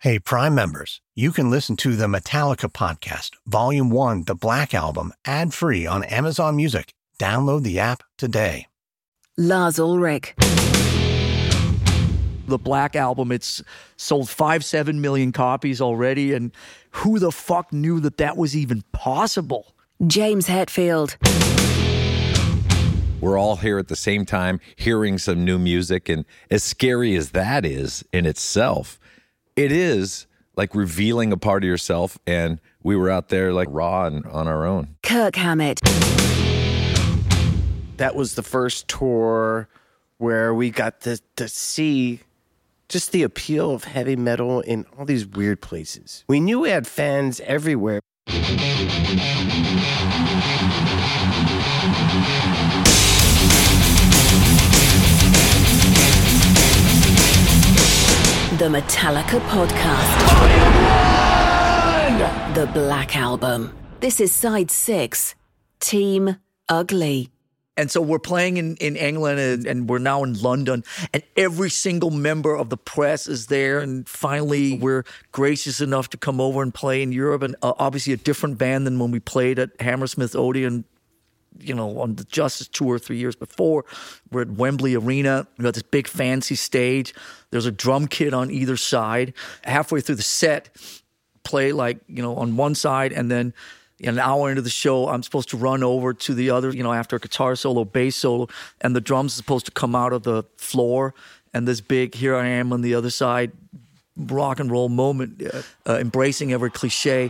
Hey, Prime members, you can listen to the Metallica podcast, Volume 1, The Black Album, ad-free on Amazon Music. Download the app today. Lars Ulrich. The Black Album, it's sold 5-7 million copies already, and who the fuck knew that that was even possible? James Hetfield. We're all here at the same time hearing some new music, and as scary as that is in itself, it is like revealing a part of yourself, and we were out there like raw and on our own. Kirk Hammett. That was the first tour where we got to see just the appeal of heavy metal in all these weird places. We knew we had fans everywhere. The Metallica Podcast. The Black Album. This is Side 6, Team Ugly. And so we're playing in England, and we're now in London, and every single member of the press is there. And finally, we're gracious enough to come over and play in Europe, and obviously a different band than when we played at Hammersmith Odeon, you know, on the Justice tour 3 years before. We're at Wembley Arena. We got this big fancy stage. There's a drum kit on either side. Halfway through the set, play like, you know, on one side, and then an hour into the show, I'm supposed to run over to the other, you know, after a guitar solo, bass solo, and the drums are supposed to come out of the floor, and this big, here I am on the other side, rock and roll moment, embracing every cliche.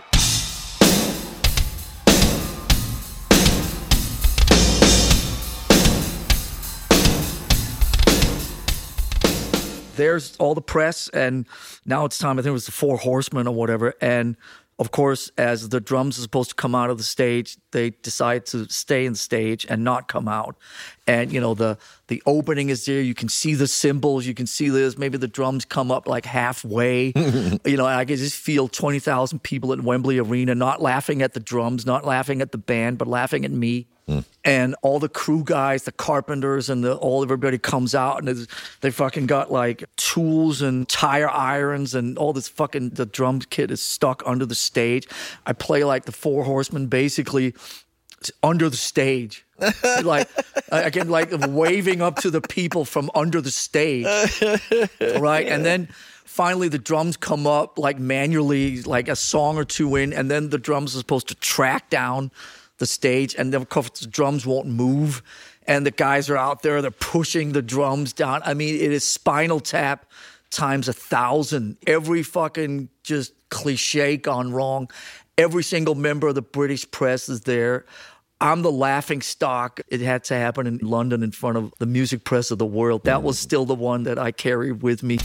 There's all the press, and now it's time. I think it was the Four Horsemen or whatever. And of course, as the drums are supposed to come out of the stage, they decide to stay in the stage and not come out. And, you know, the opening is there. You can see the cymbals. You can see this. Maybe the drums come up like halfway. You know, I can just feel 20,000 people at Wembley Arena not laughing at the drums, not laughing at the band, but laughing at me. And all the crew guys, the carpenters, and everybody comes out, and they fucking got like tools and tire irons and all this fucking, the drum kit is stuck under the stage. I play like the Four Horsemen basically under the stage. Like, again, like waving up to the people from under the stage. Right? And then finally the drums come up like manually, like a song or two in, and then the drums are supposed to track down the stage, and then of course the drums won't move, and the guys are out there, they're pushing the drums down. I mean, it is Spinal Tap times 1,000. Every fucking just cliche gone wrong. Every single member of the British press is there. I'm the laughing stock. It had to happen in London in front of the music press of the world. That was still the one that I carry with me.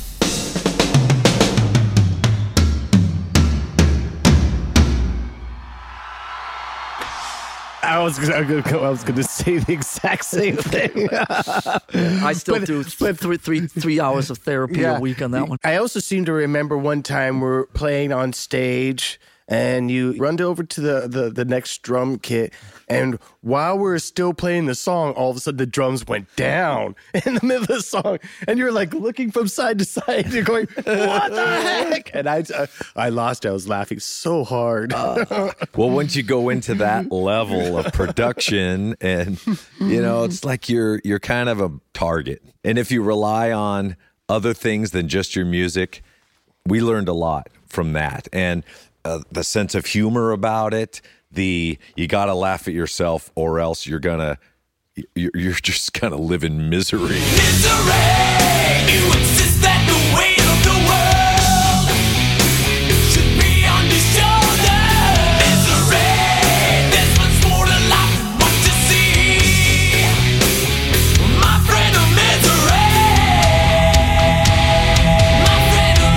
I was going to say the exact same thing. I still do three hours of therapy a week on that one. I also seem to remember one time we're playing on stage, and you run over to the next drum kit, and while we're still playing the song, all of a sudden the drums went down in the middle of the song, and you're like looking from side to side, you're going, what the heck? And I lost it. I was laughing so hard. Well, once you go into that level of production, and you know, it's like you're kind of a target. And if you rely on other things than just your music, we learned a lot from that. And the sense of humor about it, you gotta laugh at yourself, or else you're just gonna live in misery. Misery, you insist that the weight of the world should be on your shoulders. Misery, there's much more to life than what you see. My friend of misery, my friend of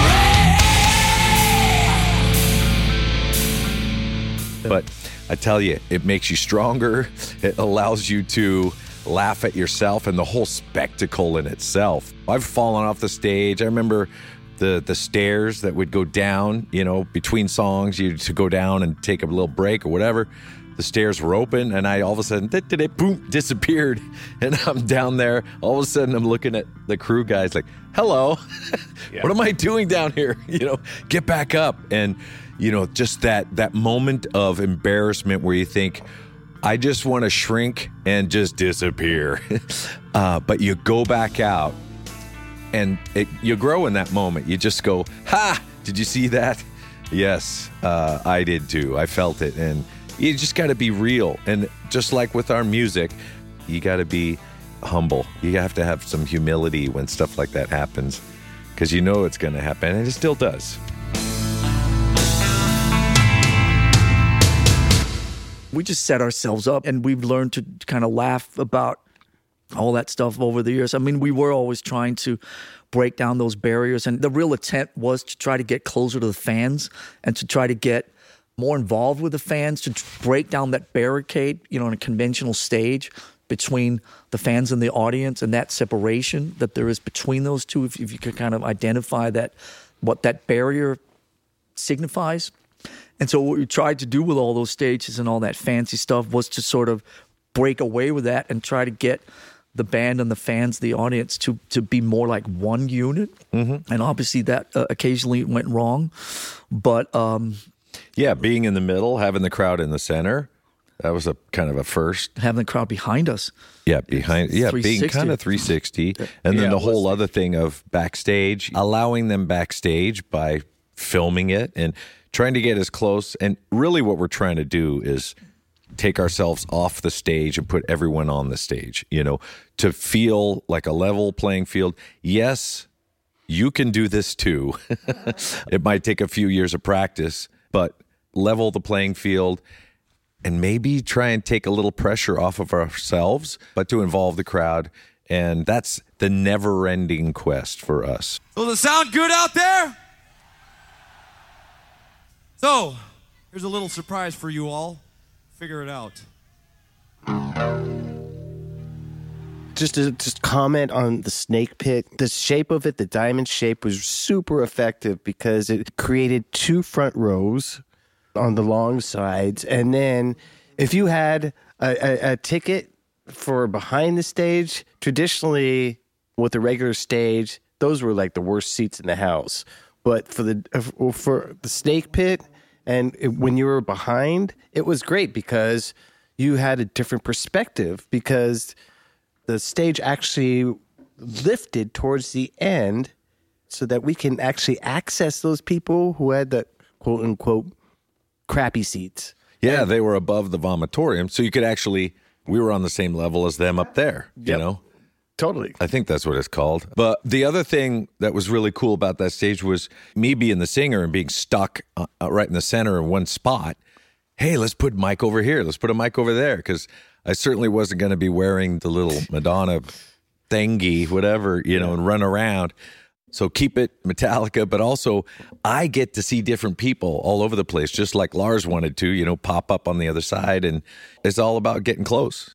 misery. But I tell you, it makes you stronger. It allows you to laugh at yourself and the whole spectacle in itself. I've fallen off the stage. I remember the stairs that would go down, you know, between songs, you to go down and take a little break or whatever. the stairs were open, and I all of a sudden, boom, disappeared. And I'm down there. All of a sudden, I'm looking at the crew guys like, hello, what am I doing down here? Get back up. And, just that moment of embarrassment where you think, I just want to shrink and just disappear. But you go back out, and you grow in that moment. You just go, ha, did you see that? Yes, I did too. I felt it. And you just got to be real. And just like with our music, you got to be humble. You have to have some humility when stuff like that happens, because it's going to happen, and it still does. We just set ourselves up, and we've learned to kind of laugh about all that stuff over the years. I mean, we were always trying to break down those barriers, and the real intent was to try to get closer to the fans and to try to get more involved with the fans, to break down that barricade, on a conventional stage between the fans and the audience, and that separation that there is between those two, if you could kind of identify what that barrier signifies. And so what we tried to do with all those stages and all that fancy stuff was to sort of break away with that and try to get the band and the fans, the audience, to be more like one unit. Mm-hmm. And obviously that occasionally went wrong. But being in the middle, having the crowd in the center, that was a kind of a first. Having the crowd behind us. Yeah, being kind of 360. And then the whole other thing of backstage, allowing them backstage by filming it and trying to get as close. And really what we're trying to do is take ourselves off the stage and put everyone on the stage, to feel like a level playing field. Yes, you can do this too. It might take a few years of practice, but level the playing field and maybe try and take a little pressure off of ourselves, but to involve the crowd. And that's the never-ending quest for us. So does it sound good out there? So, here's a little surprise for you all. Figure it out. Just to comment on the snake pit, the shape of it, the diamond shape, was super effective because it created 2 front rows on the long sides. And then if you had a ticket for behind the stage, traditionally with the regular stage, those were like the worst seats in the house. But for the snake pit, and when you were behind, it was great because you had a different perspective, because the stage actually lifted towards the end so that we can actually access those people who had the quote unquote crappy seats. Yeah, they were above the vomitorium, so you could actually, we were on the same level as them up there, you know? Totally. I think that's what it's called. But the other thing that was really cool about that stage was me being the singer and being stuck right in the center in one spot. Hey, let's put Mike over here. Let's put a mic over there. Because I certainly wasn't going to be wearing the little Madonna thingy, whatever, and run around. So keep it Metallica, but also I get to see different people all over the place, just like Lars wanted to, pop up on the other side. And it's all about getting close.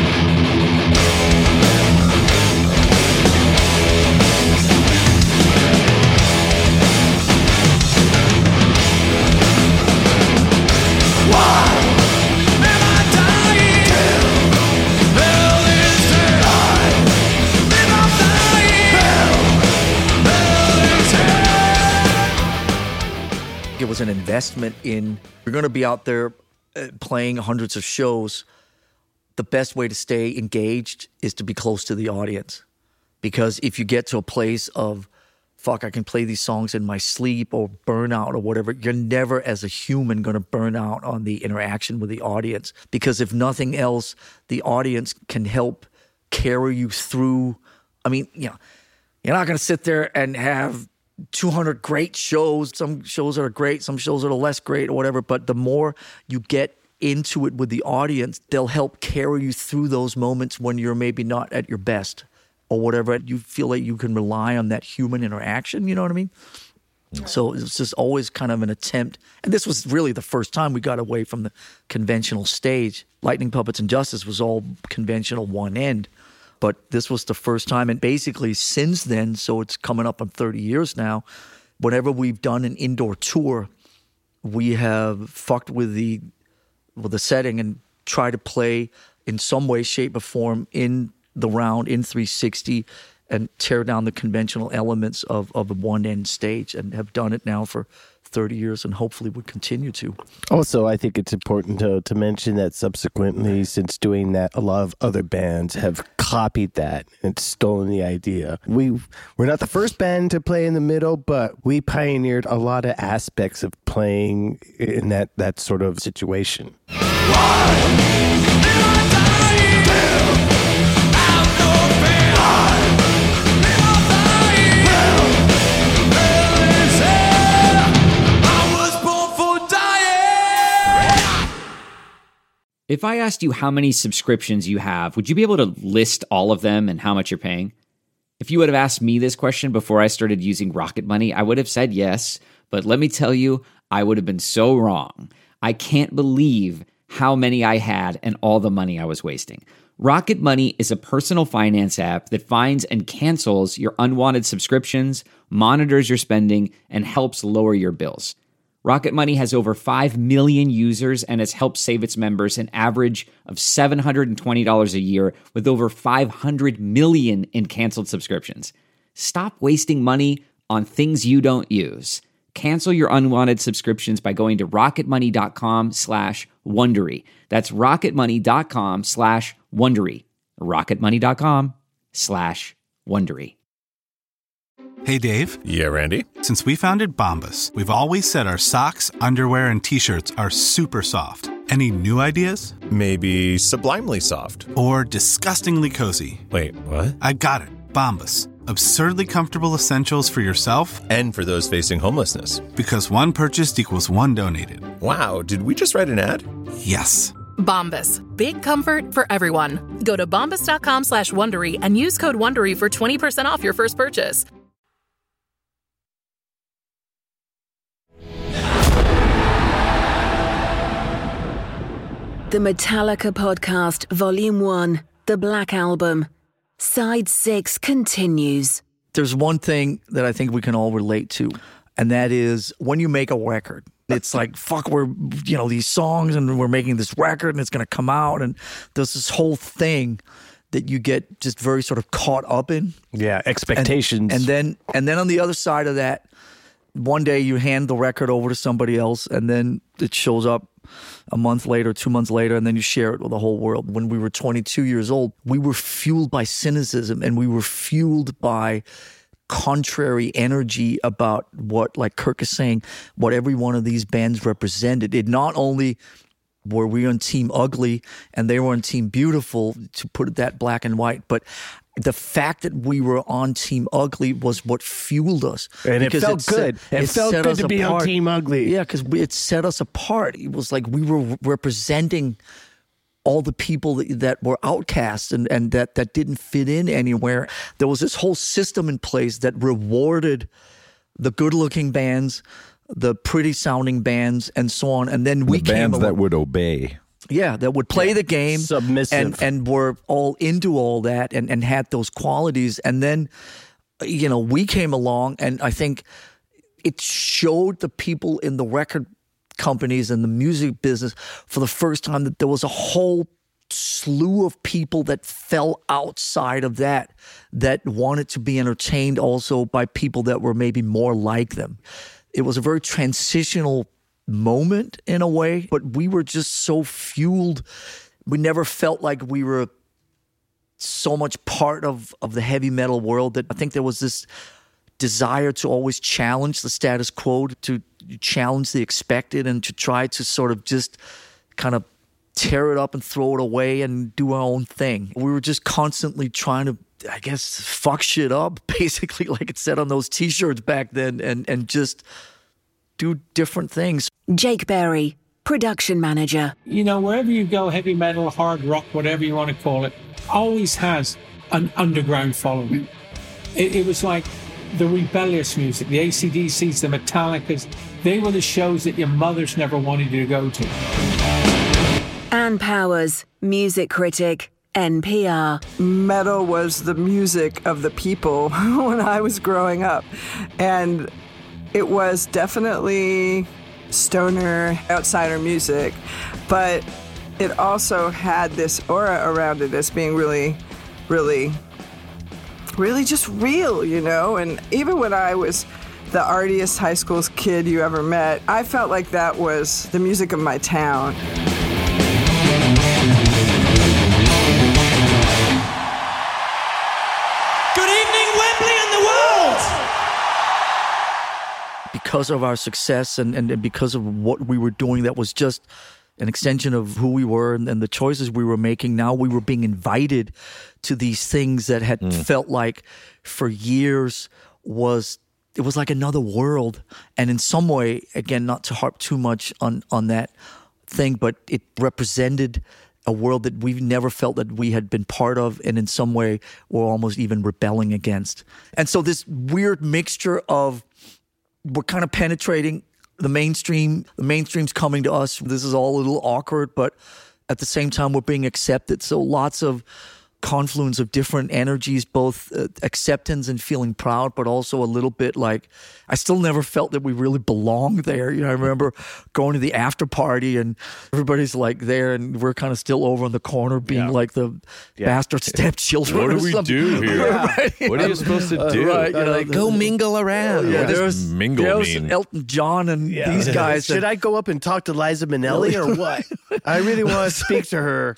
It was an investment in, you're going to be out there playing hundreds of shows. The best way to stay engaged is to be close to the audience. Because if you get to a place of, fuck, I can play these songs in my sleep or burnout or whatever, you're never as a human going to burn out on the interaction with the audience. Because if nothing else, the audience can help carry you through. I mean, you're not going to sit there and have 200 great shows. Some shows are great, some shows are less great or whatever, but the more you get into it with the audience, they'll help carry you through those moments when you're maybe not at your best or whatever. You feel like you can rely on that human interaction, you know what I mean? So it's just always kind of an attempt. And this was really the first time we got away from the conventional stage. Lightning Puppets and Justice was all conventional one end. But this was the first time, and basically since then, so it's coming up on 30 years now, whenever we've done an indoor tour, we have fucked with the with the setting and try to play in some way, shape, or form in the round, in 360, and tear down the conventional elements of a one-end stage, and have done it now for 30 years and hopefully would continue to. Also, I think it's important to mention that subsequently, since doing that, a lot of other bands have copied that and stolen the idea. We're not the first band to play in the middle, but we pioneered a lot of aspects of playing in that sort of situation. If I asked you how many subscriptions you have, would you be able to list all of them and how much you're paying? If you would have asked me this question before I started using Rocket Money, I would have said yes, but let me tell you, I would have been so wrong. I can't believe how many I had and all the money I was wasting. Rocket Money is a personal finance app that finds and cancels your unwanted subscriptions, monitors your spending, and helps lower your bills. Rocket Money has over 5 million users and has helped save its members an average of $720 a year with over 500 million in canceled subscriptions. Stop wasting money on things you don't use. Cancel your unwanted subscriptions by going to rocketmoney.com/Wondery. That's rocketmoney.com/Wondery. rocketmoney.com/Wondery. Hey, Dave. Yeah, Randy. Since we founded Bombas, we've always said our socks, underwear, and T-shirts are super soft. Any new ideas? Maybe sublimely soft. Or disgustingly cozy. Wait, what? I got it. Bombas. Absurdly comfortable essentials for yourself And for those facing homelessness. because one purchased equals one donated. Wow, did we just write an ad? Yes. Bombas. Big comfort for everyone. Go to bombas.com/Wondery and use code WONDERY for 20% off your first purchase. The Metallica Podcast, Volume 1, The Black Album. Side 6 continues. There's one thing that I think we can all relate to, and that is when you make a record. It's like, fuck, we're, these songs, and we're making this record, and it's going to come out, and there's this whole thing that you get just very sort of caught up in. Yeah, expectations. And then on the other side of that, one day you hand the record over to somebody else, and then it shows up a month later, 2 months later, and then you share it with the whole world. When we were 22 years old, we were fueled by cynicism, and we were fueled by contrary energy about what, like Kirk is saying, what every one of these bands represented. It not only were we on Team Ugly and they were on Team Beautiful, to put it that black and white, but the fact that we were on Team Ugly was what fueled us. And it felt good. It felt set good us to be on apart. Team Ugly. Yeah, because it set us apart. It was like we were representing all the people that were outcasts and that didn't fit in anywhere. There was this whole system in place that rewarded the good-looking bands, the pretty-sounding bands, and so on. And then we The came bands that along. would obey. Yeah, that would play the game. Submissive. And were all into all that and had those qualities. And then, we came along, and I think it showed the people in the record companies and the music business for the first time that there was a whole slew of people that fell outside of that wanted to be entertained also by people that were maybe more like them. It was a very transitional moment in a way, but we were just so fueled. We never felt like we were so much part of the heavy metal world that I think there was this desire to always challenge the status quo, to challenge the expected, and to try to sort of just kind of tear it up and throw it away and do our own thing. We were just constantly trying to, I guess, fuck shit up, basically, like it said on those T-shirts back then, and just do different things. Jake Berry, production manager. Wherever you go, heavy metal, hard rock, whatever you want to call it, always has an underground following. It was like the rebellious music, the AC/DCs, the Metallicas. They were the shows that your mothers never wanted you to go to. Ann Powers, music critic, NPR. Metal was the music of the people when I was growing up. And it was definitely stoner, outsider music, but it also had this aura around it as being really, really, really just real, you know? And even when I was the artiest high school kid you ever met, I felt like that was the music of my town. Good evening, Wembley and the world! Because of our success and because of what we were doing, that was just an extension of who we were and the choices we were making. Now we were being invited to these things that had felt like for years it was like another world. And in some way, again, not to harp too much on that thing, but it represented a world that we've never felt that we had been part of, and in some way we're almost even rebelling against. And so this weird mixture of, we're kind of penetrating the mainstream's coming to us. This is all a little awkward, but at the same time we're being accepted. So lots of confluence of different energies, both acceptance and feeling proud, but also a little bit like, I still never felt that we really belonged there. You know, I remember going to the after party and everybody's like there and we're kind of still over in the corner being like the bastard stepchildren. What do or we something. do here? Right? What are you supposed to do? Right, you know, Go mingle around. Yeah, What does there's mingle mean? Elton John and these guys. Should I go up and talk to Liza Minnelli or what? I really want to speak to her.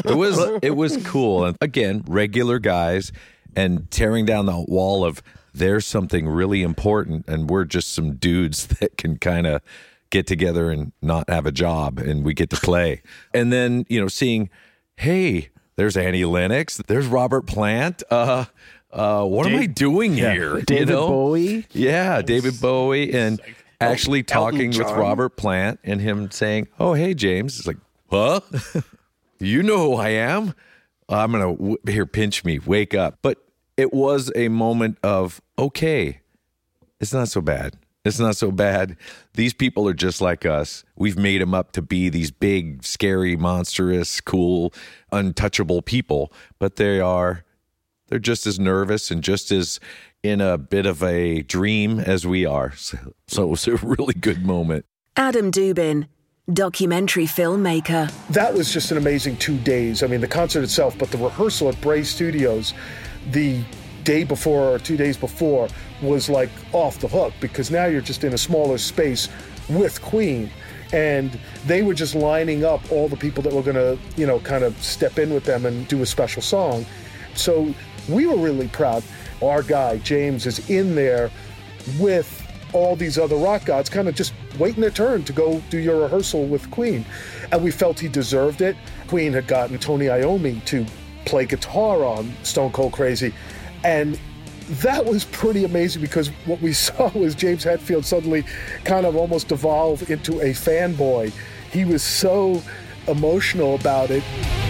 It was cool. And again, regular guys, and tearing down the wall of there's something really important and we're just some dudes that can kind of get together and not have a job and we get to play. And then, you know, seeing, hey, there's Annie Lennox, there's Robert Plant. What am I doing here? David Bowie? Yeah, David Bowie. And actually talking with Robert Plant and him saying, oh, hey, James. It's like, huh? You know who I am? I'm going to, here, pinch me, wake up. But it was a moment of, okay, it's not so bad. It's not so bad. These people are just like us. We've made them up to be these big, scary, monstrous, cool, untouchable people. But they're just as nervous and just as in a bit of a dream as we are. So it was a really good moment. Adam Dubin, documentary filmmaker. That was just an amazing 2 days. I mean, the concert itself, but the rehearsal at Bray Studios the day before or 2 days before was like off the hook, because now you're just in a smaller space with Queen. And they were just lining up all the people that were going to, you know, kind of step in with them and do a special song. So we were really proud. Our guy, James, is in there with all these other rock gods, kind of just waiting their turn to go do your rehearsal with Queen. And we felt he deserved it. Queen had gotten Tony Iommi to play guitar on Stone Cold Crazy. And that was pretty amazing, because what we saw was James Hetfield suddenly kind of almost evolve into a fanboy. He was so emotional about it.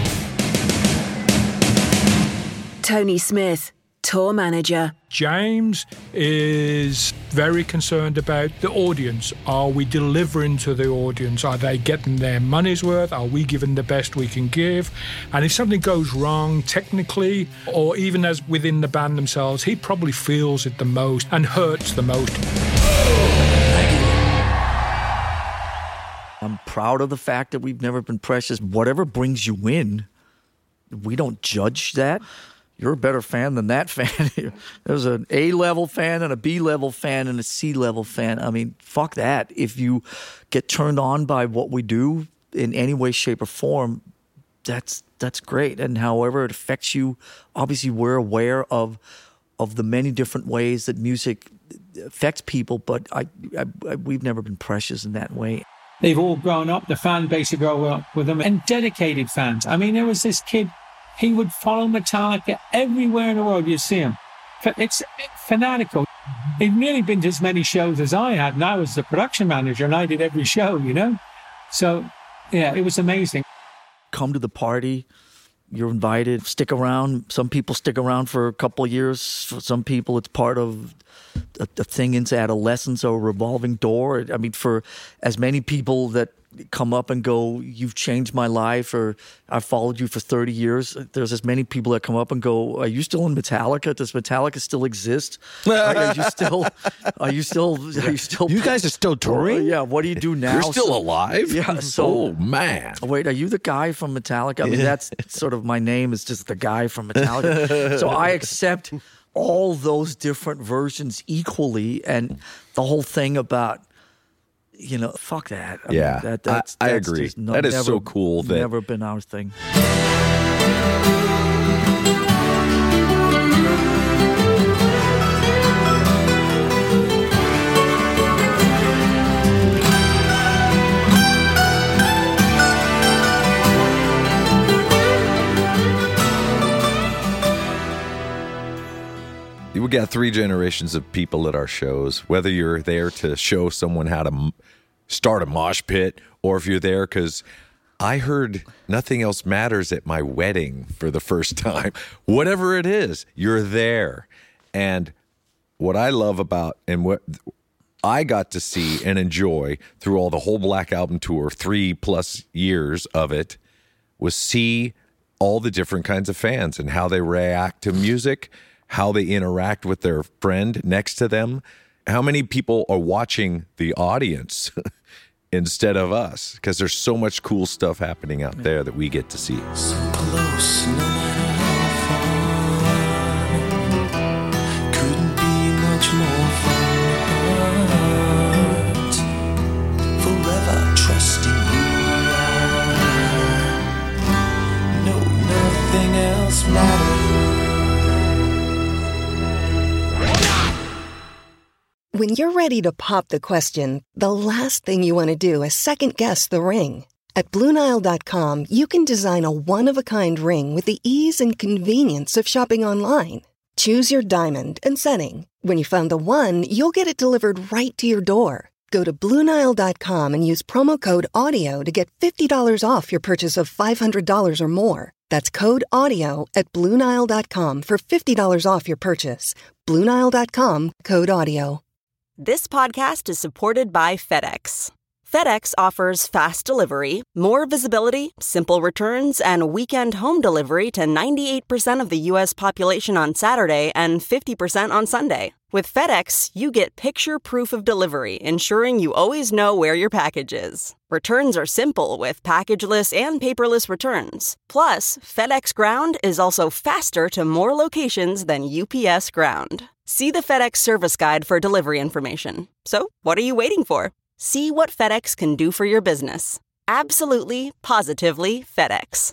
Tony Smith, tour manager. James is very concerned about the audience. Are we delivering to the audience? Are they getting their money's worth? Are we giving the best we can give? And if something goes wrong technically, or even as within the band themselves, he probably feels it the most and hurts the most. I'm proud of the fact that we've never been precious. Whatever brings you in, we don't judge that. You're a better fan than that fan. There's an A-level fan and a B-level fan and a C-level fan. I mean, fuck that. If you get turned on by what we do in any way, shape, or form, that's great. And however it affects you, obviously we're aware of the many different ways that music affects people, but we've never been precious in that way. They've all grown up, the fan base have grown up with them, and dedicated fans. I mean, there was this kid, he would follow Metallica everywhere in the world you see him. It's fanatical. He'd nearly been to as many shows as I had, and I was the production manager, and I did every show, you know? So, yeah, it was amazing. Come to the party, you're invited, stick around. Some people stick around for a couple of years. For some people, it's part of a thing into adolescence or a revolving door. I mean, for as many people that come up and go, you've changed my life, or I've followed you for 30 years. There's as many people that come up and go, are you still in Metallica? Does Metallica still exist? Are you still? You guys are still touring? Yeah. What do you do now? You're still alive? Yeah. So, oh, man. Wait, are you the guy from Metallica? I mean, that's sort of my name is just the guy from Metallica. So I accept all those different versions equally, and the whole thing about, fuck that. I mean, that's I agree. That is so cool. Never been our thing. We got 3 generations of people at our shows, whether you're there to show someone how to start a mosh pit, or if you're there because I heard Nothing Else Matters at my wedding for the first time. Whatever it is, you're there. And what I love about, and what I got to see and enjoy through the whole Black Album tour, 3+ years of it, was see all the different kinds of fans and how they react to music, how they interact with their friend next to them, how many people are watching the audience instead of us, because there's so much cool stuff happening out there that we get to see. So close, no matter how far, couldn't be much more fun. Forever trusting you, no, nothing else matters. When you're ready to pop the question, the last thing you want to do is second-guess the ring. At BlueNile.com, you can design a one-of-a-kind ring with the ease and convenience of shopping online. Choose your diamond and setting. When you find the one, you'll get it delivered right to your door. Go to BlueNile.com and use promo code AUDIO to get $50 off your purchase of $500 or more. That's code AUDIO at BlueNile.com for $50 off your purchase. BlueNile.com, code AUDIO. This podcast is supported by FedEx. FedEx offers fast delivery, more visibility, simple returns, and weekend home delivery to 98% of the U.S. population on Saturday and 50% on Sunday. With FedEx, you get picture proof of delivery, ensuring you always know where your package is. Returns are simple with packageless and paperless returns. Plus, FedEx Ground is also faster to more locations than UPS Ground. See the FedEx service guide for delivery information. So, what are you waiting for? See what FedEx can do for your business. Absolutely, positively FedEx.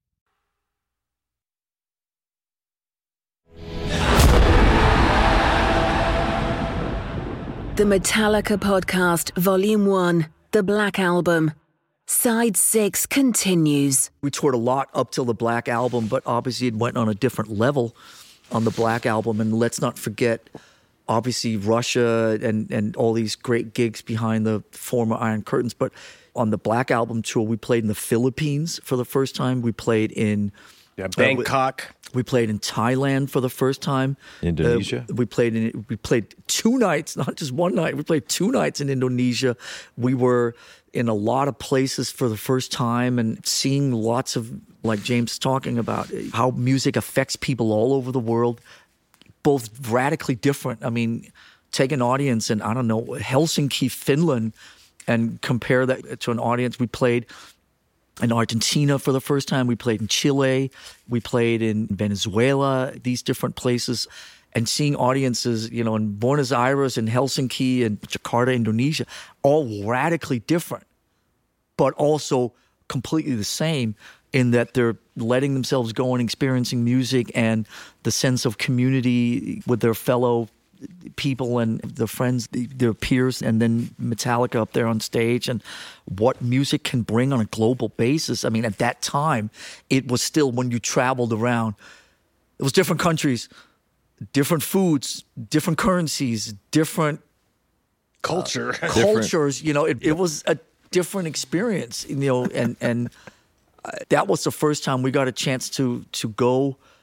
The Metallica Podcast, Volume 1, The Black Album. Side 6 continues. We toured a lot up till the Black Album, but obviously it went on a different level on the Black Album. And let's not forget, obviously, Russia and all these great gigs behind the former Iron Curtains. But on the Black Album tour, we played in the Philippines for the first time. We played in Bangkok. We played in Thailand for the first time. Indonesia. We played 2 nights, not just one night. We played 2 nights in Indonesia. We were in a lot of places for the first time and seeing lots of, like James is talking about, how music affects people all over the world, both radically different. I mean, take an audience in, I don't know, Helsinki, Finland, and compare that to an audience. We played in Argentina for the first time. We played in Chile. We played in Venezuela, these different places. And seeing audiences, you know, in Buenos Aires and Helsinki and Jakarta, Indonesia, all radically different, but also completely the same in that they're letting themselves go and experiencing music and the sense of community with their fellow people and their friends, their peers, and then Metallica up there on stage, and what music can bring on a global basis. I mean, at that time, it was still, when you traveled around, it was different countries, different foods, different currencies, different cultures. You know, it was a different experience, you know, and that was the first time we got a chance to go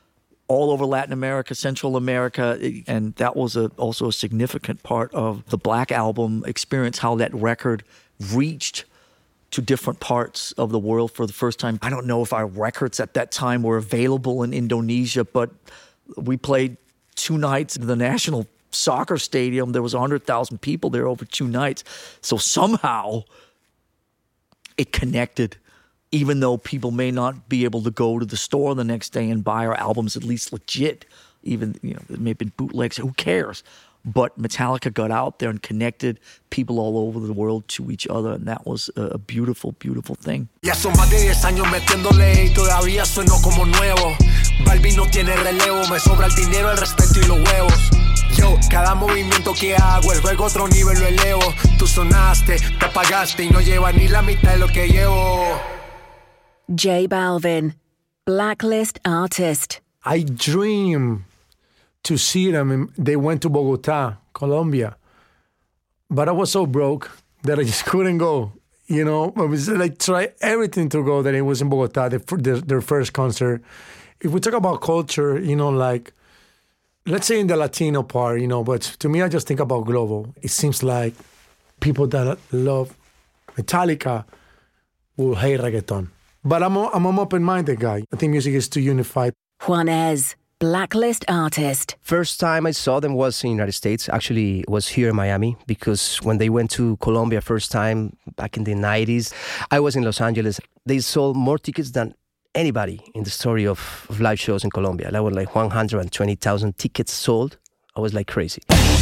all over Latin America, Central America, and that was also a significant part of the Black Album experience, how that record reached to different parts of the world for the first time. I don't know if our records at that time were available in Indonesia, but we played 2 nights in the National Soccer Stadium. There was 100,000 people there over 2 nights. So somehow it connected, even though people may not be able to go to the store the next day and buy our albums, at least legit. Even, there may have been bootlegs, who cares? But Metallica got out there and connected people all over the world to each other, and that was a beautiful, beautiful thing. Ya son más de 10 años metiéndole y todavía sueno como nuevo. Balvin no tiene relevo, me sobra el dinero, el respeto y los huevos. Yo, cada movimiento que hago, el juego a otro nivel lo elevo. Tú sonaste, te apagaste y no llevas ni la mitad de lo que llevo. J Balvin, Blacklist artist. I dream to see them. They went to Bogota, Colombia. But I was so broke that I just couldn't go. I was like, try everything to go. That it was in Bogota, their first concert. If we talk about culture, like, let's say in the Latino part, but to me, I just think about global. It seems like people that love Metallica will hate reggaeton. But I'm an open-minded guy. I think music is too unified. Juanes, Blacklist artist. First time I saw them was in the United States. Actually, it was here in Miami, because when they went to Colombia first time back in the 90s, I was in Los Angeles. They sold more tickets than anybody in the story of live shows in Colombia. That was like 120,000 tickets sold. I was like crazy.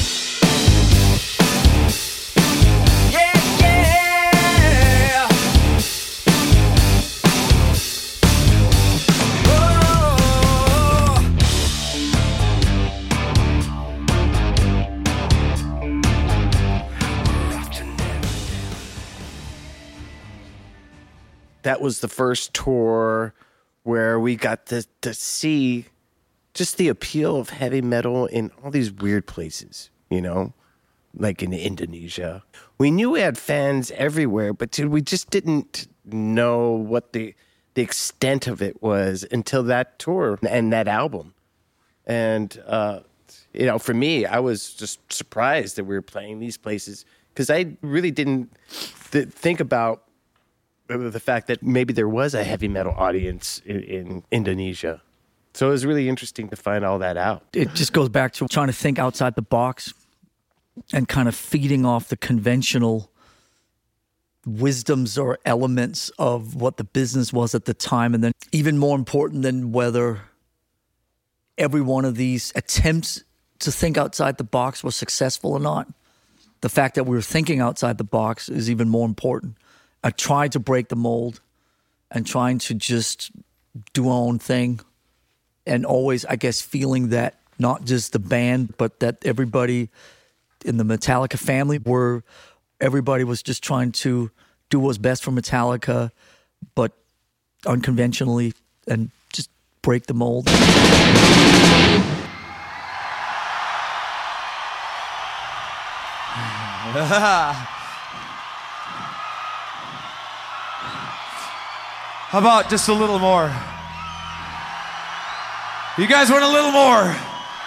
That was the first tour where we got to see just the appeal of heavy metal in all these weird places, like in Indonesia. We knew we had fans everywhere, but we just didn't know what the extent of it was until that tour and that album. And, for me, I was just surprised that we were playing these places, because I really didn't think about the fact that maybe there was a heavy metal audience in Indonesia. So it was really interesting to find all that out. It just goes back to trying to think outside the box and kind of feeding off the conventional wisdoms or elements of what the business was at the time. And then even more important than whether every one of these attempts to think outside the box was successful or not, the fact that we were thinking outside the box is even more important. I tried to break the mold and trying to just do our own thing, and always, I guess, feeling that not just the band, but that everybody in the Metallica family everybody was just trying to do what's best for Metallica, but unconventionally, and just break the mold. How about just a little more? You guys want a little more?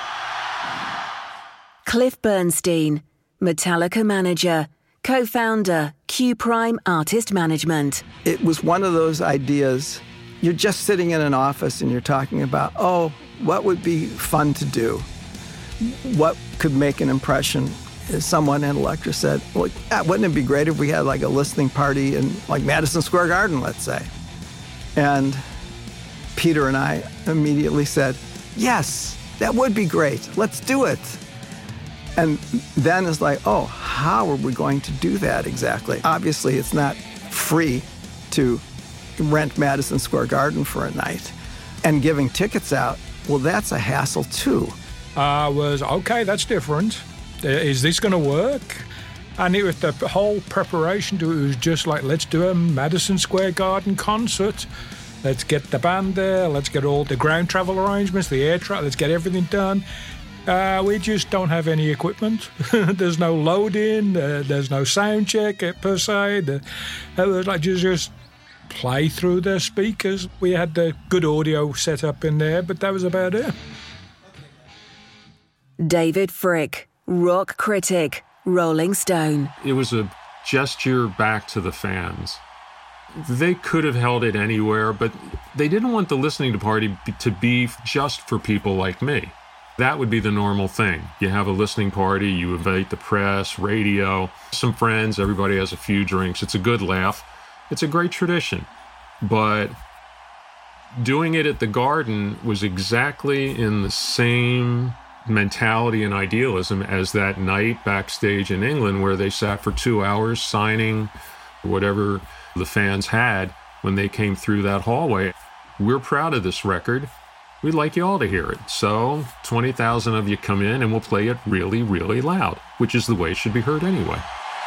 Cliff Bernstein, Metallica manager, co-founder, Q Prime Artist Management. It was one of those ideas. You're just sitting in an office and you're talking about, what would be fun to do? What could make an impression? Someone in Elektra said, wouldn't it be great if we had like a listening party in like Madison Square Garden, let's say? And Peter and I immediately said, yes, that would be great. Let's do it. And then it's like, how are we going to do that exactly? Obviously, it's not free to rent Madison Square Garden for a night. And giving tickets out, that's a hassle too. Okay, that's different. Is this going to work? And it was the whole preparation to it was just like, let's do a Madison Square Garden concert. Let's get the band there. Let's get all the ground travel arrangements, the air travel. Let's get everything done. We just don't have any equipment. There's no load-in. There's no sound check per se. It was like just play through their speakers. We had the good audio set up in there, but that was about it. David Frick, rock critic, Rolling Stone. It was a gesture back to the fans. They could have held it anywhere, but they didn't want the listening party to be just for people like me. That would be the normal thing. You have a listening party, you invite the press, radio, some friends, everybody has a few drinks. It's a good laugh. It's a great tradition. But doing it at the Garden was exactly in the same mentality and idealism as that night backstage in England where they sat for 2 hours signing whatever the fans had when they came through that hallway. We're proud of this record. We'd like you all to hear it. So 20,000 of you come in and we'll play it really, really loud, which is the way it should be heard anyway.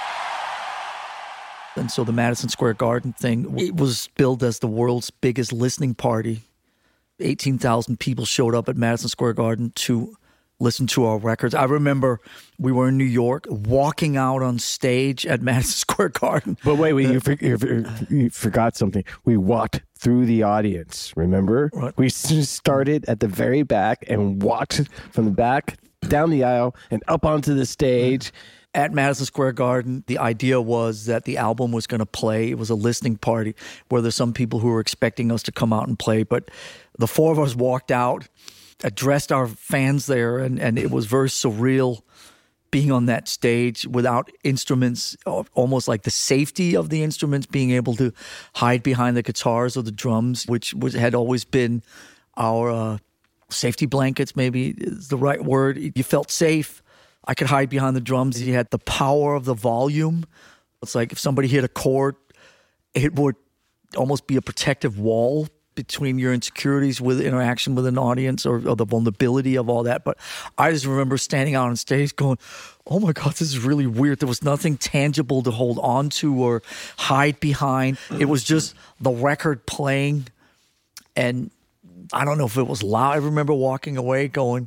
And so the Madison Square Garden thing, it was billed as the world's biggest listening party. 18,000 people showed up at Madison Square Garden to listen to our records. I remember we were in New York, walking out on stage at Madison Square Garden. But wait, you forgot something. We walked through the audience, remember? Right. We started at the very back and walked from the back down the aisle and up onto the stage. At Madison Square Garden, the idea was that the album was going to play. It was a listening party where there's some people who were expecting us to come out and play. But the four of us walked out, addressed our fans there, and it was very surreal being on that stage without instruments, almost like the safety of the instruments, being able to hide behind the guitars or the drums, which had always been our safety blankets, maybe is the right word. You felt safe. I could hide behind the drums. You had the power of the volume. It's like if somebody hit a chord, it would almost be a protective wall between your insecurities with interaction with an audience or the vulnerability of all that. But I just remember standing out on stage going, oh my God, this is really weird. There was nothing tangible to hold on to or hide behind. It was just the record playing. And I don't know if it was loud. I remember walking away going,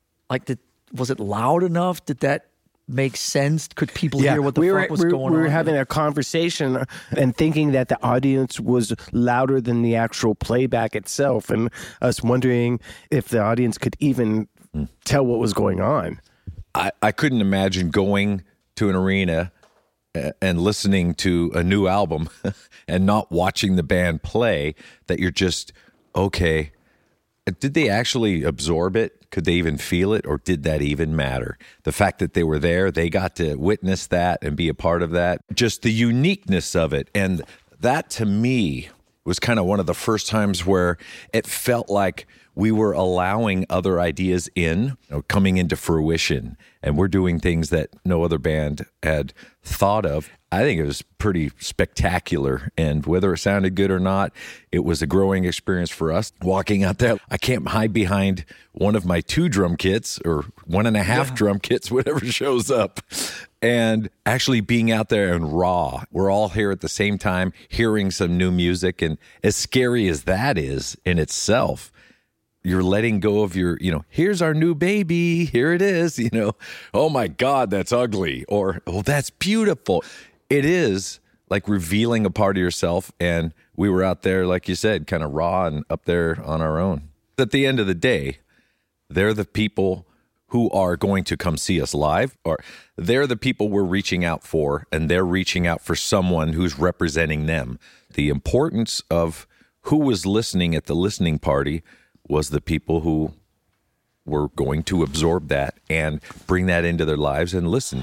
was it loud enough? Did that make sense? Could people hear what the fuck was going on? We were having a conversation and thinking that the audience was louder than the actual playback itself, and us wondering if the audience could even tell what was going on. I couldn't imagine going to an arena and listening to a new album and not watching the band play, that you're just, okay, did they actually absorb it? Could they even feel it, or did that even matter? The fact that they were there, they got to witness that and be a part of that. Just the uniqueness of it. And that, to me, was kind of one of the first times where it felt like we were allowing other ideas in, coming into fruition. And we're doing things that no other band had thought of. I think it was pretty spectacular. And whether it sounded good or not, it was a growing experience for us. Walking out there, I can't hide behind one of my 2 drum kits or 1.5 drum kits, whatever shows up. And actually being out there and raw. We're all here at the same time, hearing some new music. And as scary as that is in itself, you're letting go of your, here's our new baby, here it is, oh my God, that's ugly, or, oh, that's beautiful. It is like revealing a part of yourself, and we were out there, like you said, kind of raw and up there on our own. At the end of the day, they're the people who are going to come see us live, or they're the people we're reaching out for, and they're reaching out for someone who's representing them. The importance of who was listening at the listening party was the people who were going to absorb that and bring that into their lives and listen.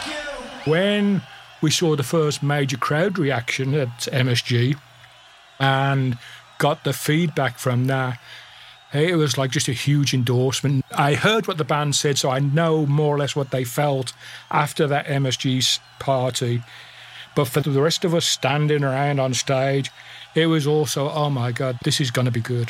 When we saw the first major crowd reaction at MSG and got the feedback from that, it was like just a huge endorsement. I heard what the band said, so I know more or less what they felt after that MSG party. But for the rest of us standing around on stage, it was also, oh my God, this is going to be good.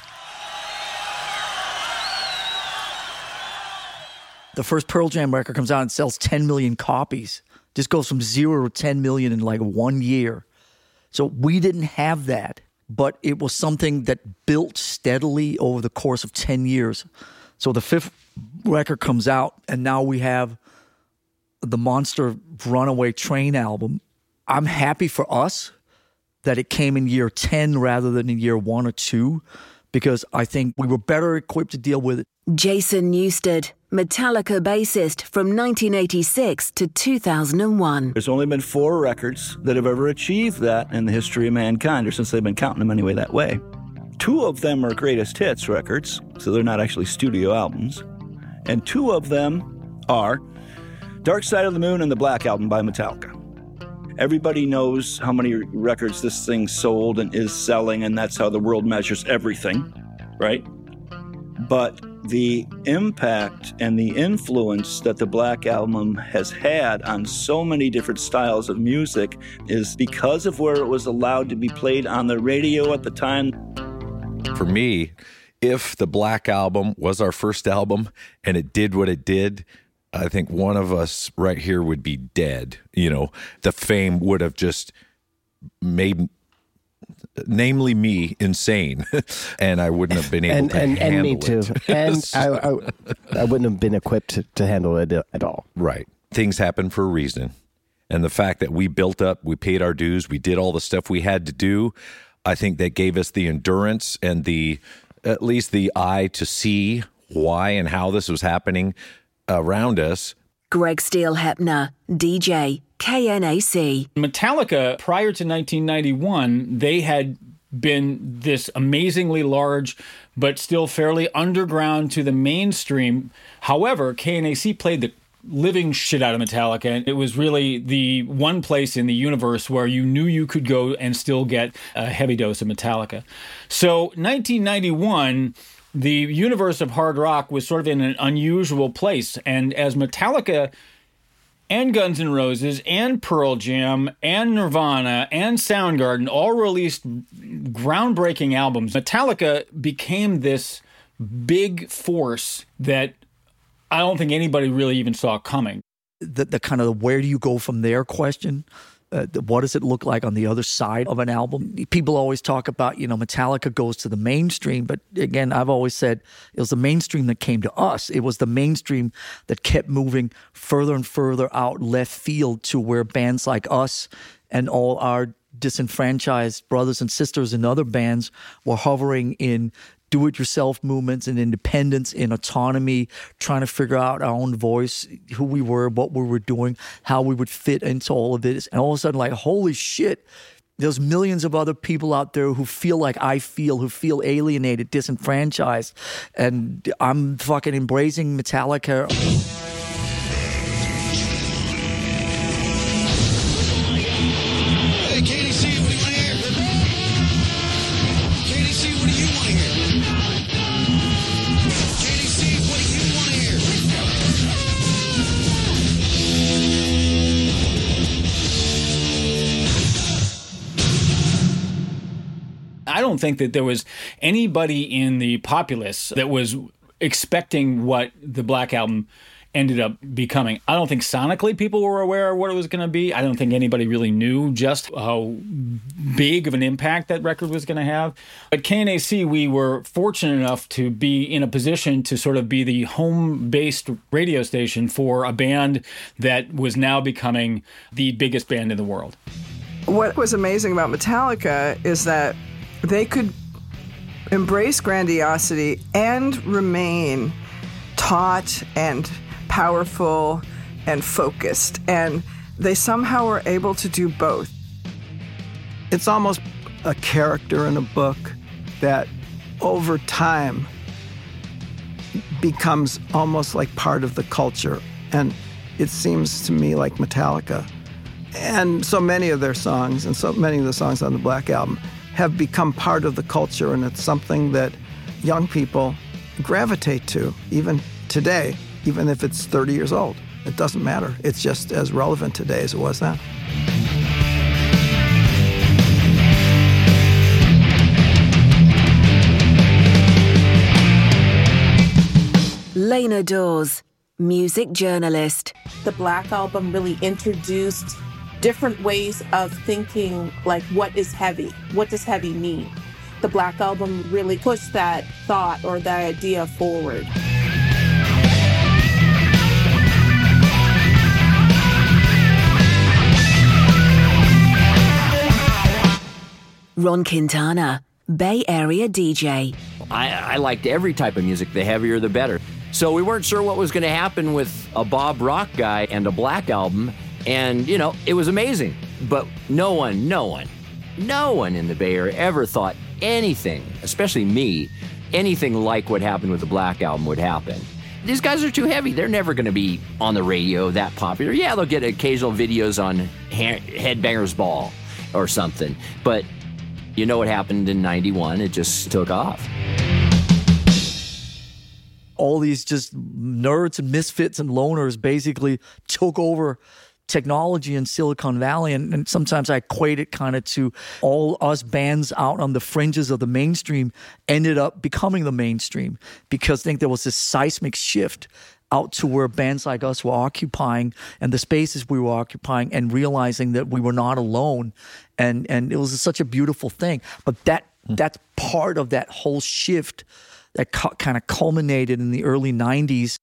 The first Pearl Jam record comes out and sells 10 million copies. Just goes from 0 to 10 million in like 1 year. So we didn't have that, but it was something that built steadily over the course of 10 years. So the 5th record comes out, and now we have the monster Runaway Train album. I'm happy for us that it came in year 10 rather than in year 1 or 2, because I think we were better equipped to deal with it. Jason Newsted, Metallica bassist from 1986 to 2001. There's only been 4 records that have ever achieved that in the history of mankind, or since they've been counting them anyway that way. 2 of them are greatest hits records, so they're not actually studio albums. And 2 of them are Dark Side of the Moon and the Black Album by Metallica. Everybody knows how many records this thing sold and is selling, and that's how the world measures everything, right? But the impact and the influence that the Black Album has had on so many different styles of music is because of where it was allowed to be played on the radio at the time. For me, if the Black Album was our first album and it did what it did, I think one of us right here would be dead. You know, the fame would have just made, namely me, insane, and I wouldn't have been able to handle it. And me too. And I wouldn't have been equipped to handle it at all. Right. Things happen for a reason. And the fact that we built up, we paid our dues, we did all the stuff we had to do, I think that gave us the endurance and at least the eye to see why and how this was happening around us. Greg Steele-Hepner, DJ, KNAC. Metallica, prior to 1991, they had been this amazingly large, but still fairly underground to the mainstream. However, KNAC played the living shit out of Metallica, and it was really the one place in the universe where you knew you could go and still get a heavy dose of Metallica. So 1991, the universe of hard rock was sort of in an unusual place. And as Metallica and Guns N' Roses and Pearl Jam and Nirvana and Soundgarden all released groundbreaking albums, Metallica became this big force that I don't think anybody really even saw coming. The kind of where do you go from there question. What does it look like on the other side of an album? People always talk about, Metallica goes to the mainstream. But again, I've always said it was the mainstream that came to us. It was the mainstream that kept moving further and further out left field to where bands like us and all our disenfranchised brothers and sisters in other bands were hovering in do-it-yourself movements and independence and autonomy, trying to figure out our own voice, who we were, what we were doing, how we would fit into all of this. And all of a sudden, like, holy shit, there's millions of other people out there who feel like I feel, who feel alienated, disenfranchised. And I'm fucking embracing Metallica. Hey, KDC, what do you want to hear? KDC, what do you want to hear? KDC, what do you want to hear? I don't think that there was anybody in the populace that was expecting what the Black Album ended up becoming. I don't think sonically people were aware of what it was going to be. I don't think anybody really knew just how big of an impact that record was going to have. At KNAC, we were fortunate enough to be in a position to sort of be the home-based radio station for a band that was now becoming the biggest band in the world. What was amazing about Metallica is that they could embrace grandiosity and remain taut and powerful and focused, and they somehow were able to do both. It's almost a character in a book that over time becomes almost like part of the culture, and it seems to me like Metallica and so many of their songs and so many of the songs on the Black Album have become part of the culture, and it's something that young people gravitate to even today, even if it's 30 years old. It doesn't matter. It's just as relevant today as it was then. Lena Dawes, music journalist. The Black Album really introduced different ways of thinking, like what is heavy? What does heavy mean? The Black Album really pushed that thought or that idea forward. Ron Quintana, Bay Area DJ. I liked every type of music. The heavier, the better. So we weren't sure what was going to happen with a Bob Rock guy and a Black Album. And, you know, it was amazing. But no one in the Bay Area ever thought anything, especially me, anything like what happened with the Black Album would happen. These guys are too heavy. They're never going to be on the radio that popular. Yeah, they'll get occasional videos on Headbangers Ball or something. But you know what happened in 91? It just took off. All these just nerds and misfits and loners basically took over technology in Silicon Valley. And sometimes I equate it kind of to all us bands out on the fringes of the mainstream ended up becoming the mainstream because I think there was this seismic shift out to where bands like us were occupying and the spaces we were occupying and realizing that we were not alone. And it was such a beautiful thing. But that's part of that whole shift that kind of culminated in the early 90s.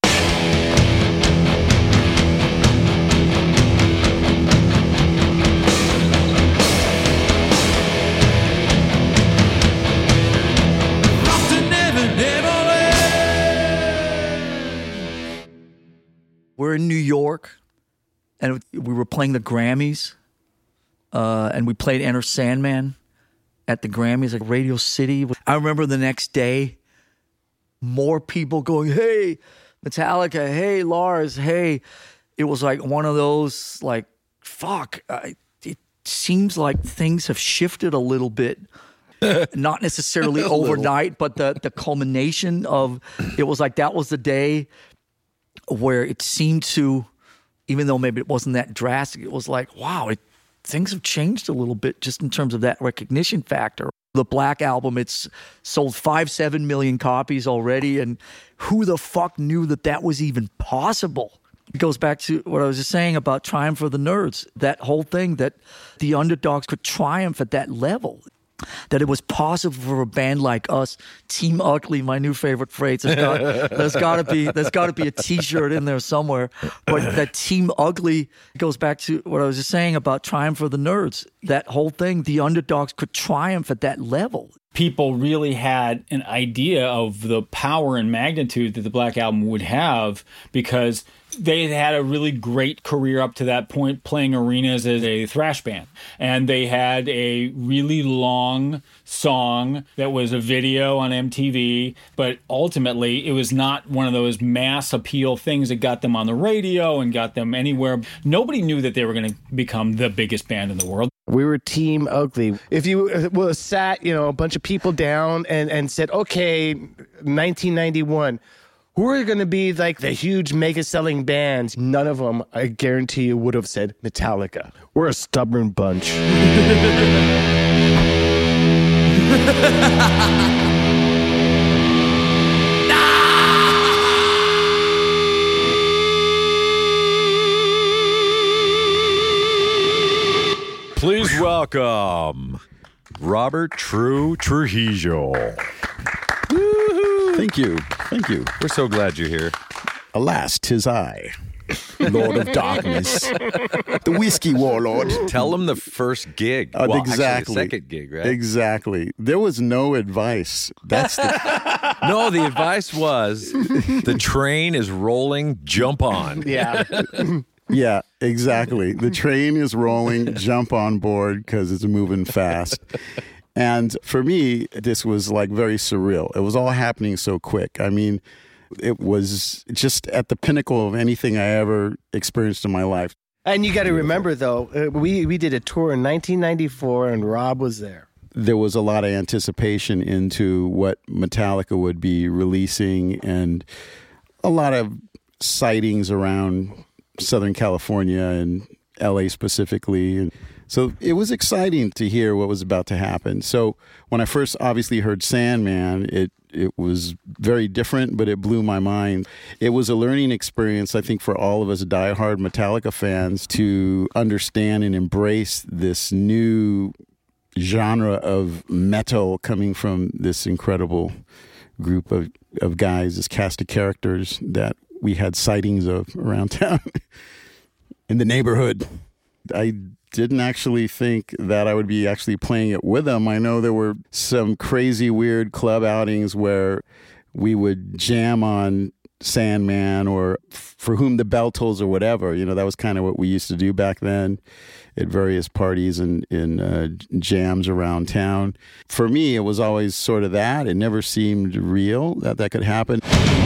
We're in New York, and we were playing the Grammys, and we played Enter Sandman at the Grammys at Radio City. I remember the next day, more people going, "Hey, Metallica, hey, Lars, hey." It was like one of those, like, fuck, it seems like things have shifted a little bit. Not necessarily overnight, but the culmination of, it was like that was the day where it seemed to, even though maybe it wasn't that drastic, it was like, wow, things have changed a little bit just in terms of that recognition factor. The Black Album, it's sold 5-7 million copies already, and who the fuck knew that was even possible? It goes back to what I was just saying about Triumph for the Nerds, that whole thing that the underdogs could triumph at that level. That it was possible for a band like us, Team Ugly, my new favorite phrase. There's got to be a T-shirt in there somewhere. But that Team Ugly goes back to what I was just saying about Triumph for the Nerds. That whole thing, the underdogs could triumph at that level. People really had an idea of the power and magnitude that the Black Album would have because they had a really great career up to that point playing arenas as a thrash band. And they had a really long song that was a video on MTV, but ultimately it was not one of those mass appeal things that got them on the radio and got them anywhere. Nobody knew that they were going to become the biggest band in the world. We were Team Ugly. If you sat, a bunch of people down and said, okay, 1991, who are going to be like the huge mega selling bands? None of them, I guarantee you, would have said Metallica. We're a stubborn bunch. Please welcome Robert Trujillo. Thank you. We're so glad you're here. Alas, 'tis I, Lord of Darkness, the Whiskey Warlord. Tell them the first gig. Exactly. Actually, the second gig, right? Exactly. There was no advice. That's No, the advice was the train is rolling, jump on. Yeah. Yeah, exactly. The train is rolling, jump on board because it's moving fast. And for me, this was like very surreal. It was all happening so quick. I mean, it was just at the pinnacle of anything I ever experienced in my life. And you got to remember, though, we did a tour in 1994 and Rob was there. There was a lot of anticipation into what Metallica would be releasing and a lot of sightings around Southern California and LA specifically. And so it was exciting to hear what was about to happen. So when I first obviously heard Sandman, it was very different, but it blew my mind. It was a learning experience, I think, for all of us diehard Metallica fans to understand and embrace this new genre of metal coming from this incredible group of guys, this cast of characters that we had sightings of around town in the neighborhood. I didn't actually think that I would be actually playing it with them. I know there were some crazy, weird club outings where we would jam on Sandman or For Whom the Bell Tolls or whatever. You know, that was kind of what we used to do back then at various parties and in jams around town. For me, it was always sort of that. It never seemed real that could happen.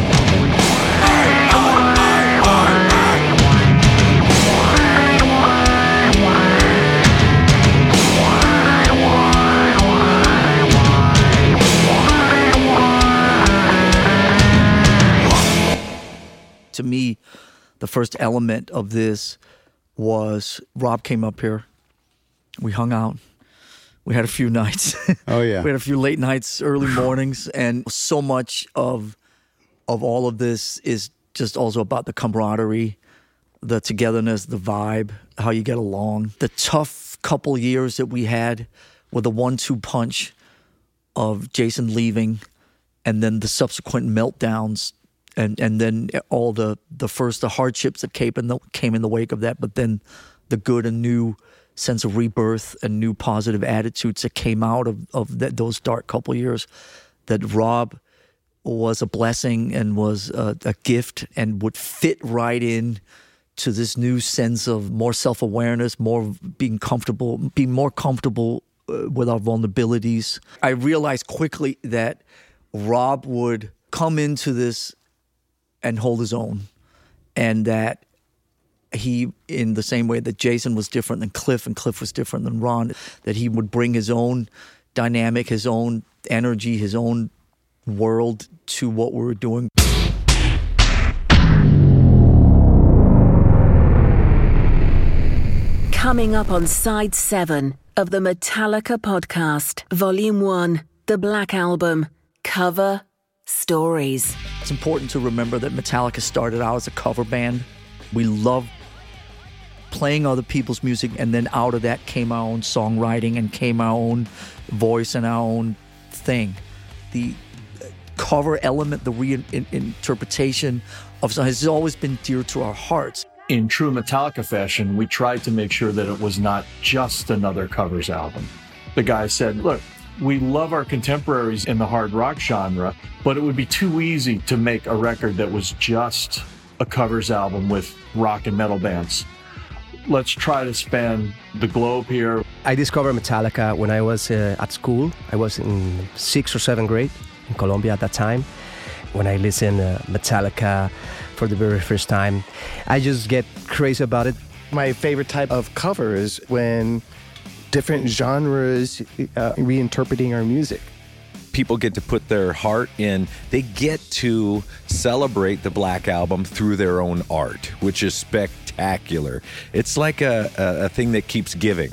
To me, the first element of this was Rob came up here. We hung out. We had a few nights. Oh, yeah. We had a few late nights, early mornings. And so much of all of this is just also about the camaraderie, the togetherness, the vibe, how you get along. The tough couple years that we had with the 1-2 punch of Jason leaving and then the subsequent meltdowns. And then all the hardships that came in the wake of that, but then the good and new sense of rebirth and new positive attitudes that came out of those dark couple years, that Rob was a blessing and was a gift and would fit right in to this new sense of more self-awareness, being more comfortable with our vulnerabilities. I realized quickly that Rob would come into this and hold his own, and that he, in the same way that Jason was different than Cliff and Cliff was different than Ron, that he would bring his own dynamic, his own energy, his own world to what we were doing. Coming up on Side 7 of the Metallica podcast, Volume 1, The Black Album, Cover Stories. It's important to remember that Metallica started out as a cover band. We love playing other people's music, and then out of that came our own songwriting and came our own voice and our own thing. The cover element, the reinterpretation of songs has always been dear to our hearts. In true Metallica fashion, we tried to make sure that it was not just another covers album. The guy said, look, we love our contemporaries in the hard rock genre, but it would be too easy to make a record that was just a covers album with rock and metal bands. Let's try to span the globe here. I discovered Metallica when I was at school. I was in 6th or 7th grade in Colombia at that time. When I listened to Metallica for the very first time, I just get crazy about it. My favorite type of cover is when different genres reinterpreting our music. People get to put their heart in. They get to celebrate the Black Album through their own art, which is spectacular. It's like a thing that keeps giving.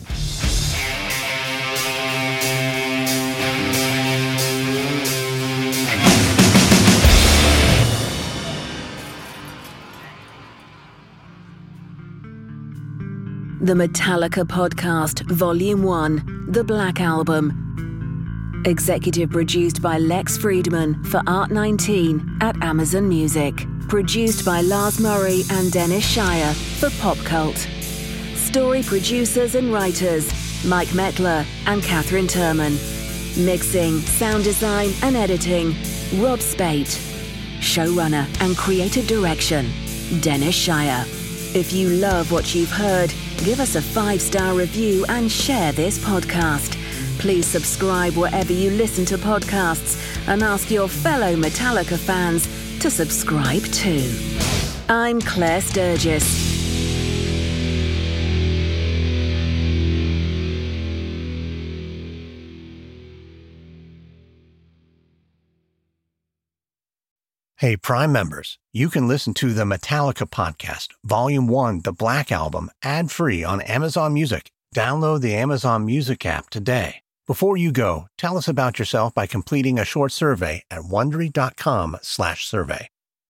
The Metallica Podcast, Volume 1, The Black Album. Executive produced by Lex Friedman for Art19 at Amazon Music. Produced by Lars Murray and Dennis Shire for Pop Cult. Story producers and writers, Mike Mettler and Catherine Turman. Mixing, sound design and editing, Rob Spate. Showrunner and creative direction, Dennis Shire. If you love what you've heard, give us a 5-star review and share this podcast. Please subscribe wherever you listen to podcasts and ask your fellow Metallica fans to subscribe too. I'm Claire Sturgis. Hey, Prime members, you can listen to the Metallica Podcast, Volume 1, The Black Album, ad-free on Amazon Music. Download the Amazon Music app today. Before you go, tell us about yourself by completing a short survey at Wondery.com/survey.